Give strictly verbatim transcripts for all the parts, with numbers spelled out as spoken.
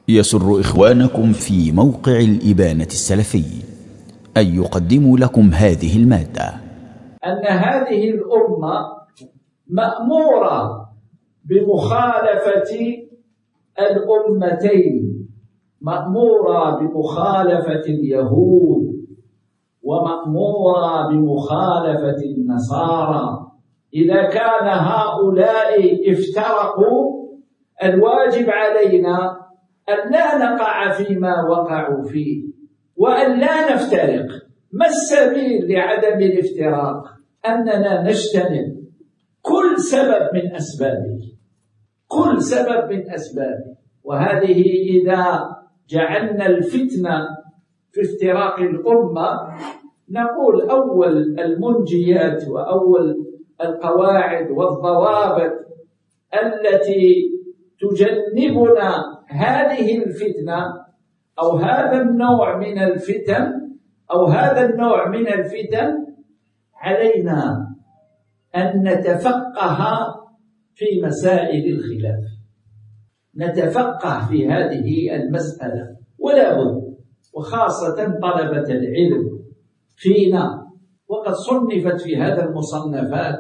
يسر إخوانكم في موقع الإبانة السلفي أن يقدموا لكم هذه المادة. أن هذه الأمة مأمورة بمخالفة الأمتين، مأمورة بمخالفة اليهود ومأمورة بمخالفة النصارى. إذا كان هؤلاء افترقوا الواجب علينا أن لا نقع فيما وقعوا فيه وأن لا نفترق. ما السبيل لعدم الافتراق؟ أننا نجتنب كل سبب من أسبابه، كل سبب من أسبابه. وهذه إذا جعلنا الفتنة في افتراق الأمة، نقول أول المنجيات وأول القواعد والضوابط التي تجنبنا هذه الفتنة أو هذا النوع من الفتن أو هذا النوع من الفتن، علينا أن نتفقه في مسائل الخلاف، نتفقه في هذه المسألة ولا بد، وخاصة طلبة العلم فينا. وقد صنفت في هذا المصنفات،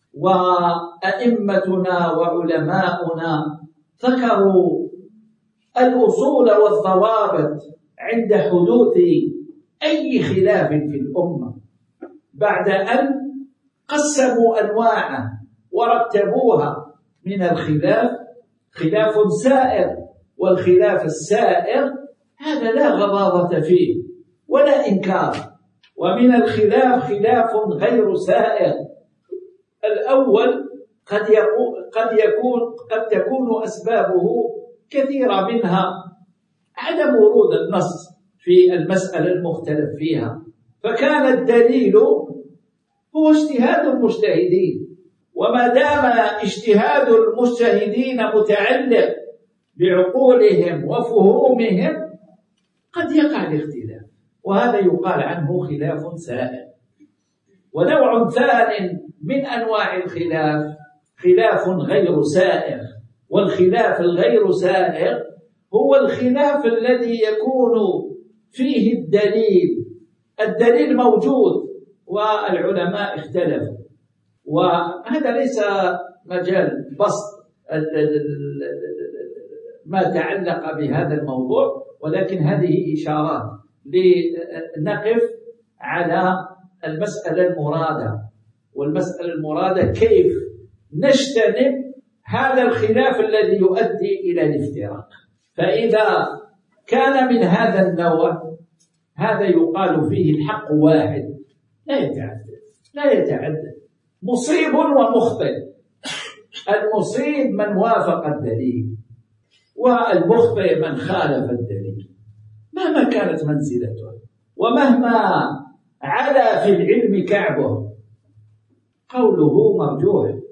وأئمتنا وعلماؤنا ذكروا الأصول والضوابط عند حدوث أي خلاف في الأمة، بعد أن قسموا أنواعه ورتبوها من الخلاف. خلاف سائر، والخلاف السائر هذا لا غضاضة فيه ولا إنكار. ومن الخلاف خلاف غير سائر. الأول قد يكون قد يكون قد تكون أسبابه كثيرة، منها عدم ورود النص في المسألة المختلف فيها، فكان الدليل هو اجتهاد المجتهدين، وما دام اجتهاد المجتهدين متعلق بعقولهم وفهومهم قد يقع الاختلاف، وهذا يقال عنه خلاف سائر. ونوع ثاني من أنواع الخلاف خلاف غير سائر. والخلاف الغير سائر هو الخلاف الذي يكون فيه الدليل الدليل موجود والعلماء اختلفوا، وهذا ليس مجال بسط ما تعلق بهذا الموضوع، ولكن هذه إشارات لنقف على المسألة المرادة. والمسألة المرادة كيف نجتنب هذا الخلاف الذي يؤدي إلى الافتراق. فإذا كان من هذا النوع، هذا يقال فيه الحق واحد لا يتعدد لا يتعدد مصيب ومخطئ. المصيب من وافق الدليل، والمخطئ من خالف الدليل، مهما كانت منزلته ومهما علا في العلم كعبه، قوله مرجوح